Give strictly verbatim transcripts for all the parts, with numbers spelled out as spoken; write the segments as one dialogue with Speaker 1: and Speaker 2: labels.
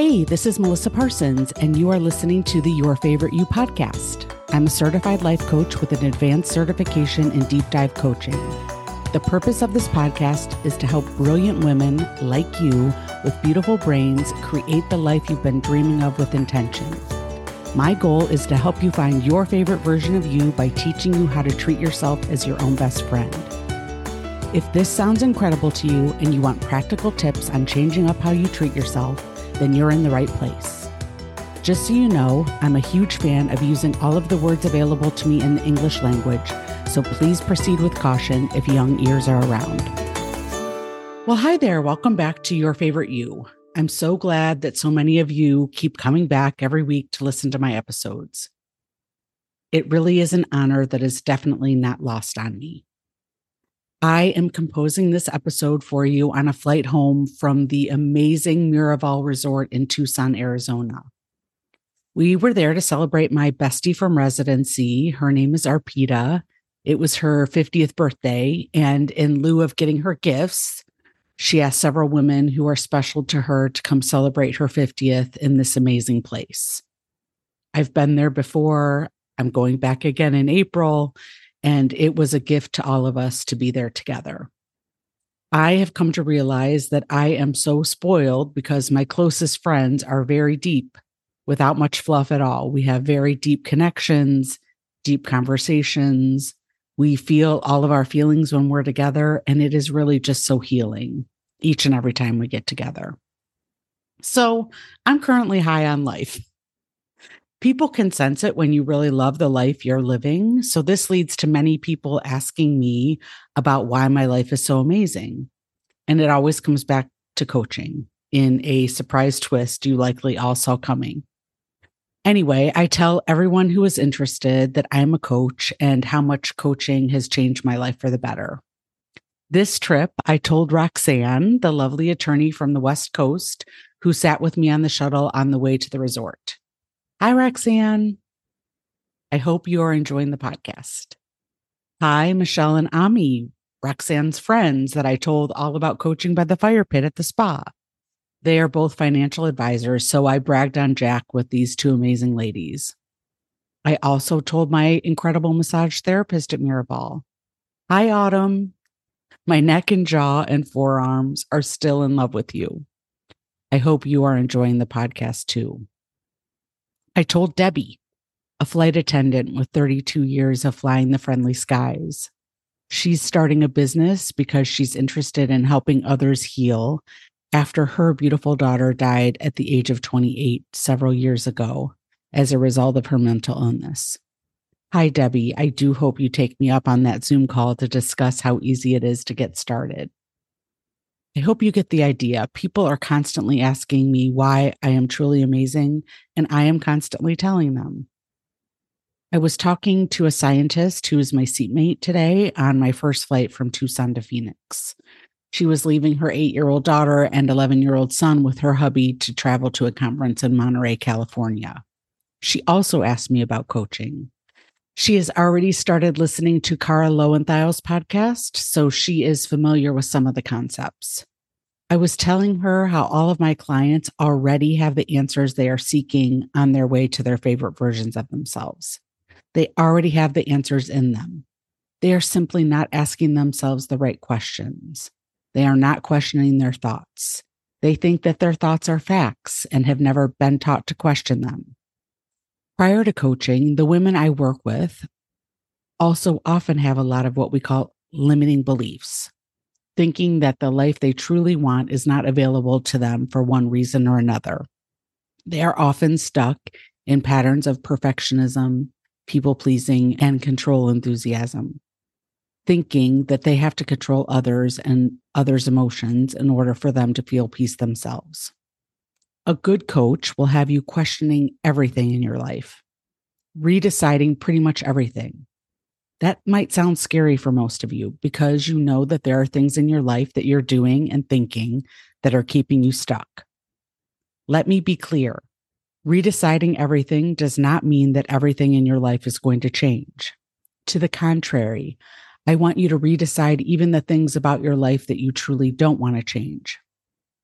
Speaker 1: Hey, this is Melissa Parsons, and you are listening to the Your Favorite You podcast. I'm a certified life coach with an advanced certification in deep dive coaching. The purpose of this podcast is to help brilliant women like you with beautiful brains create the life you've been dreaming of with intention. My goal is to help you find your favorite version of you by teaching you how to treat yourself as your own best friend. If this sounds incredible to you and you want practical tips on changing up how you treat yourself, then you're in the right place. Just so you know, I'm a huge fan of using all of the words available to me in the English language, so please proceed with caution if young ears are around. Well, hi there. Welcome back to Your Favorite You. I'm so glad that so many of you keep coming back every week to listen to my episodes. It really is an honor that is definitely not lost on me. I am composing this episode for you on a flight home from the amazing Miraval Resort in Tucson, Arizona. We were there to celebrate my bestie from residency. Her name is Arpita. It was her fiftieth birthday, and in lieu of getting her gifts, she asked several women who are special to her to come celebrate her fiftieth in this amazing place. I've been there before. I'm going back again in April. And it was a gift to all of us to be there together. I have come to realize that I am so spoiled because my closest friends are very deep without much fluff at all. We have very deep connections, deep conversations. We feel all of our feelings when we're together, and it is really just so healing each and every time we get together. So I'm currently high on life. People can sense it when you really love the life you're living. So this leads to many people asking me about why my life is so amazing. And it always comes back to coaching in a surprise twist you likely all saw coming. Anyway, I tell everyone who is interested that I am a coach and how much coaching has changed my life for the better. This trip, I told Roxanne, the lovely attorney from the West Coast, who sat with me on the shuttle on the way to the resort. Hi, Roxanne. I hope you are enjoying the podcast. Hi, Michelle and Ami, Roxanne's friends that I told all about coaching by the fire pit at the spa. They are both financial advisors, so I bragged on Jack with these two amazing ladies. I also told my incredible massage therapist at Miraval. Hi, Autumn. My neck and jaw and forearms are still in love with you. I hope you are enjoying the podcast too. I told Debbie, a flight attendant with thirty-two years of flying the friendly skies. She's starting a business because she's interested in helping others heal after her beautiful daughter died at the age of twenty-eight several years ago as a result of her mental illness. Hi, Debbie. I do hope you take me up on that Zoom call to discuss how easy it is to get started. I hope you get the idea. People are constantly asking me why I am truly amazing, and I am constantly telling them. I was talking to a scientist who is my seatmate today on my first flight from Tucson to Phoenix. She was leaving her eight-year-old daughter and eleven-year-old son with her hubby to travel to a conference in Monterey, California. She also asked me about coaching. She has already started listening to Cara Lowenthal's podcast, so she is familiar with some of the concepts. I was telling her how all of my clients already have the answers they are seeking on their way to their favorite versions of themselves. They already have the answers in them. They are simply not asking themselves the right questions. They are not questioning their thoughts. They think that their thoughts are facts and have never been taught to question them. Prior to coaching, the women I work with also often have a lot of what we call limiting beliefs, thinking that the life they truly want is not available to them for one reason or another. They are often stuck in patterns of perfectionism, people-pleasing, and control enthusiasm, thinking that they have to control others and others' emotions in order for them to feel peace themselves. A good coach will have you questioning everything in your life, redeciding pretty much everything. That might sound scary for most of you because you know that there are things in your life that you're doing and thinking that are keeping you stuck. Let me be clear. Redeciding everything does not mean that everything in your life is going to change. To the contrary, I want you to redecide even the things about your life that you truly don't want to change.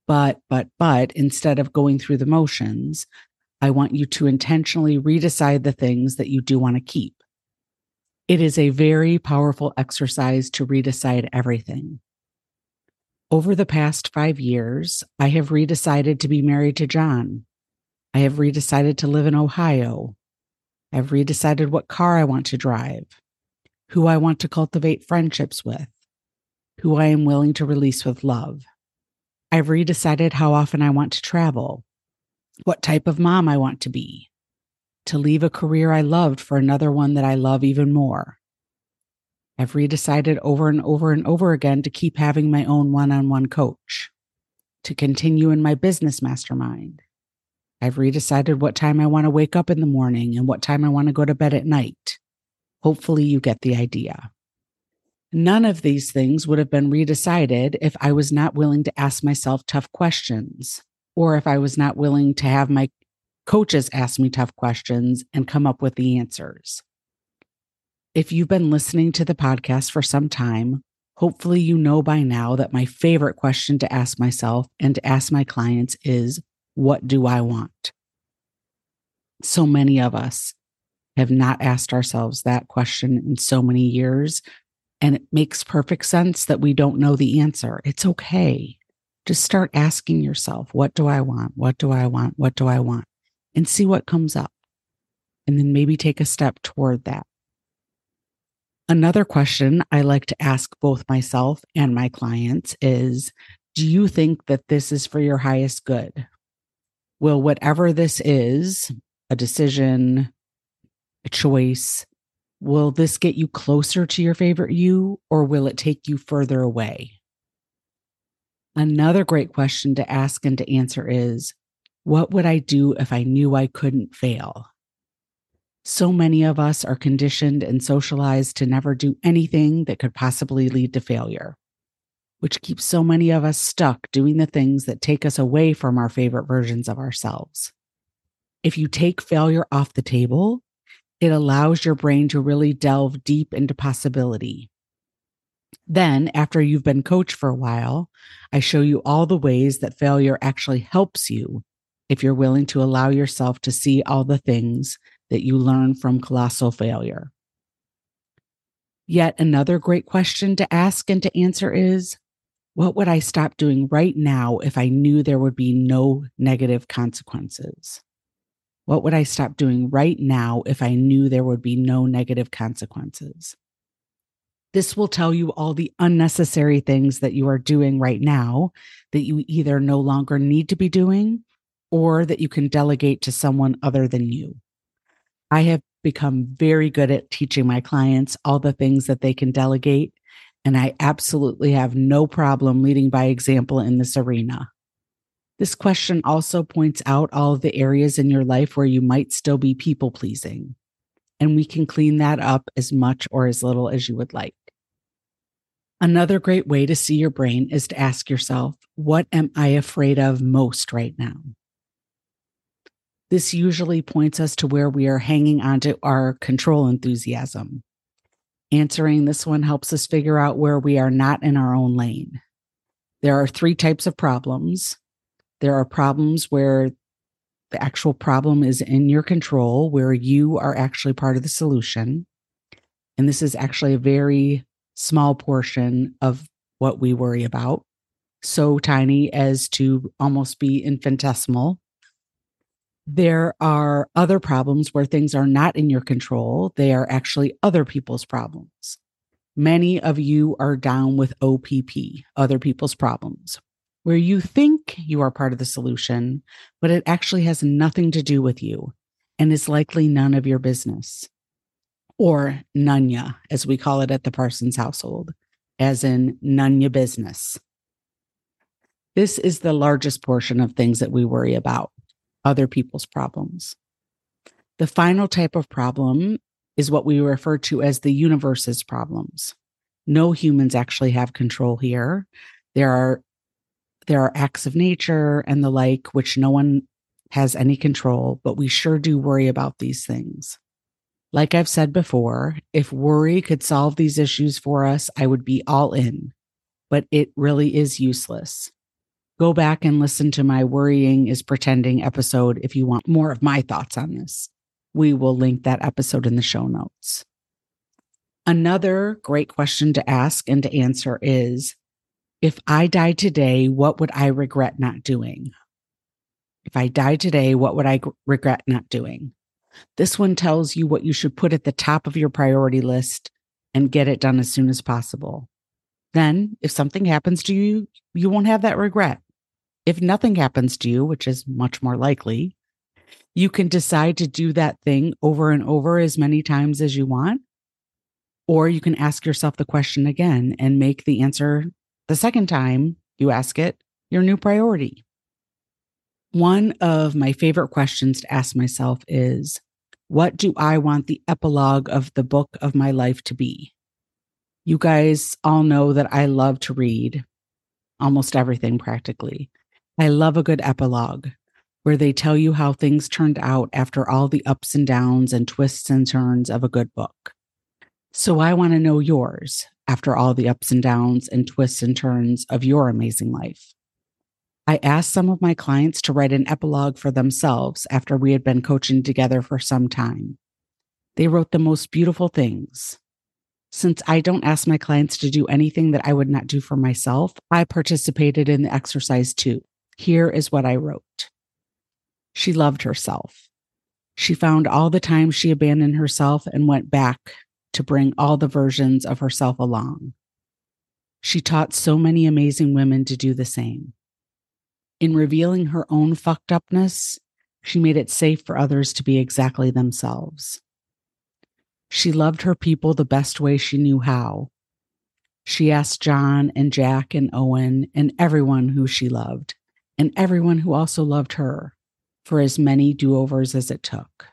Speaker 1: But, but, but, instead of going through the motions, I want you to intentionally redecide the things that you do want to keep. It is a very powerful exercise to redecide everything. Over the past five years, I have redecided to be married to John. I have redecided to live in Ohio. I've redecided what car I want to drive, who I want to cultivate friendships with, who I am willing to release with love. I've redecided how often I want to travel, what type of mom I want to be, to leave a career I loved for another one that I love even more. I've redecided over and over and over again to keep having my own one-on-one coach, to continue in my business mastermind. I've redecided what time I want to wake up in the morning and what time I want to go to bed at night. Hopefully you get the idea. None of these things would have been redecided if I was not willing to ask myself tough questions, or if I was not willing to have my coaches ask me tough questions and come up with the answers. If you've been listening to the podcast for some time, hopefully you know by now that my favorite question to ask myself and to ask my clients is, what do I want? So many of us have not asked ourselves that question in so many years. And it makes perfect sense that we don't know the answer. It's okay. Just start asking yourself, what do I want? What do I want? What do I want? And see what comes up. And then maybe take a step toward that. Another question I like to ask both myself and my clients is, do you think that this is for your highest good? Will whatever this is, a decision, a choice, will this get you closer to your favorite you, or will it take you further away? Another great question to ask and to answer is, what would I do if I knew I couldn't fail? So many of us are conditioned and socialized to never do anything that could possibly lead to failure, which keeps so many of us stuck doing the things that take us away from our favorite versions of ourselves. If you take failure off the table, it allows your brain to really delve deep into possibility. Then, after you've been coached for a while, I show you all the ways that failure actually helps you if you're willing to allow yourself to see all the things that you learn from colossal failure. Yet another great question to ask and to answer is, what would I stop doing right now if I knew there would be no negative consequences? What would I stop doing right now if I knew there would be no negative consequences? This will tell you all the unnecessary things that you are doing right now that you either no longer need to be doing or that you can delegate to someone other than you. I have become very good at teaching my clients all the things that they can delegate, and I absolutely have no problem leading by example in this arena. This question also points out all of the areas in your life where you might still be people-pleasing, and we can clean that up as much or as little as you would like. Another great way to see your brain is to ask yourself, what am I afraid of most right now? This usually points us to where we are hanging onto our control enthusiasm. Answering this one helps us figure out where we are not in our own lane. There are three types of problems. There are problems where the actual problem is in your control, where you are actually part of the solution. And this is actually a very small portion of what we worry about, so tiny as to almost be infinitesimal. There are other problems where things are not in your control. They are actually other people's problems. Many of you are down with O P P, other people's problems, where you think you are part of the solution, but it actually has nothing to do with you and is likely none of your business. Or nunya, as we call it at the Parsons household, as in none your business. This is the largest portion of things that we worry about, other people's problems. The final type of problem is what we refer to as the universe's problems. No humans actually have control here. There are, there are acts of nature and the like, which no one has any control, but we sure do worry about these things. Like I've said before, if worry could solve these issues for us, I would be all in, but it really is useless. Go back and listen to my Worrying is Pretending episode if you want more of my thoughts on this. We will link that episode in the show notes. Another great question to ask and to answer is, if I died today, what would I regret not doing? If I died today, what would I g- regret not doing? This one tells you what you should put at the top of your priority list and get it done as soon as possible. Then, if something happens to you, you won't have that regret. If nothing happens to you, which is much more likely, you can decide to do that thing over and over as many times as you want. Or you can ask yourself the question again and make the answer the second time you ask it your new priority. One of my favorite questions to ask myself is, what do I want the epilogue of the book of my life to be? You guys all know that I love to read almost everything practically. I love a good epilogue where they tell you how things turned out after all the ups and downs and twists and turns of a good book. So I want to know yours after all the ups and downs and twists and turns of your amazing life. I asked some of my clients to write an epilogue for themselves after we had been coaching together for some time. They wrote the most beautiful things. Since I don't ask my clients to do anything that I would not do for myself, I participated in the exercise too. Here is what I wrote. She loved herself. She found all the times she abandoned herself and went back to bring all the versions of herself along. She taught so many amazing women to do the same. In revealing her own fucked upness, she made it safe for others to be exactly themselves. She loved her people the best way she knew how. She asked John and Jack and Owen and everyone who she loved, and everyone who also loved her, for as many do-overs as it took.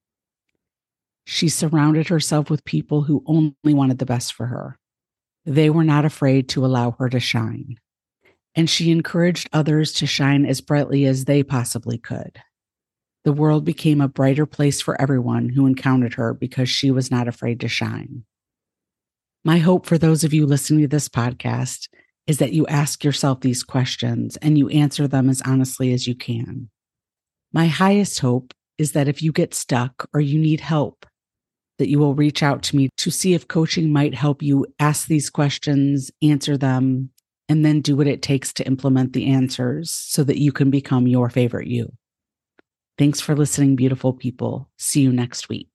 Speaker 1: She surrounded herself with people who only wanted the best for her. They were not afraid to allow her to shine. And she encouraged others to shine as brightly as they possibly could. The world became a brighter place for everyone who encountered her because she was not afraid to shine. My hope for those of you listening to this podcast is that you ask yourself these questions and you answer them as honestly as you can. My highest hope is that if you get stuck or you need help, that you will reach out to me to see if coaching might help you ask these questions, answer them, and then do what it takes to implement the answers so that you can become your favorite you. Thanks for listening, beautiful people. See you next week.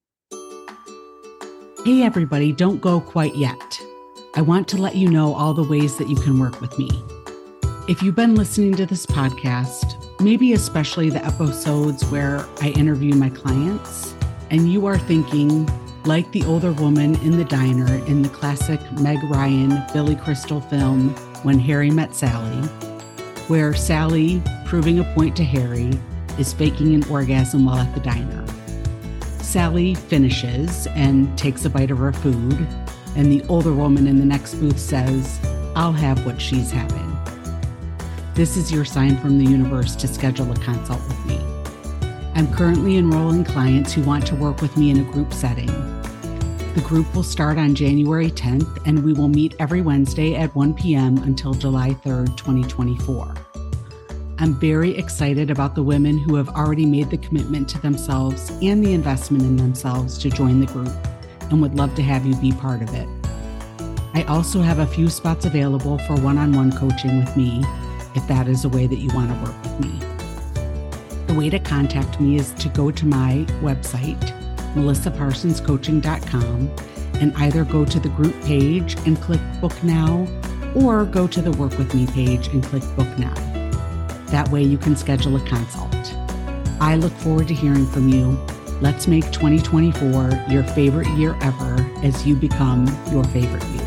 Speaker 1: Hey, everybody, don't go quite yet. I want to let you know all the ways that you can work with me. If you've been listening to this podcast, maybe especially the episodes where I interview my clients, and you are thinking, like the older woman in the diner in the classic Meg Ryan, Billy Crystal film, When Harry Met Sally, where Sally, proving a point to Harry, is faking an orgasm while at the diner. Sally finishes and takes a bite of her food, and the older woman in the next booth says, "I'll have what she's having." This is your sign from the universe to schedule a consult with me. I'm currently enrolling clients who want to work with me in a group setting. The group will start on January tenth, and we will meet every Wednesday at one p.m. until July third, twenty twenty-four. I'm very excited about the women who have already made the commitment to themselves and the investment in themselves to join the group, and would love to have you be part of it. I also have a few spots available for one-on-one coaching with me, if that is a way that you want to work with me. The way to contact me is to go to my website, melissa parsons coaching dot com, and either go to the group page and click Book Now, or go to the Work With Me page and click Book Now. That way you can schedule a consult. I look forward to hearing from you. Let's make twenty twenty-four your favorite year ever as you become your favorite you.